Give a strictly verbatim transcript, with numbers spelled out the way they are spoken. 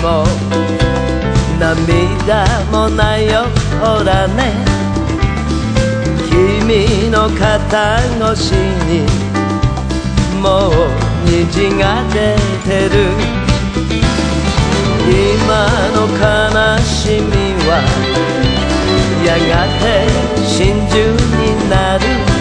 も涙もないよほらね、君の肩越しにもう虹が出てる。今の悲しみはやがて真珠になる。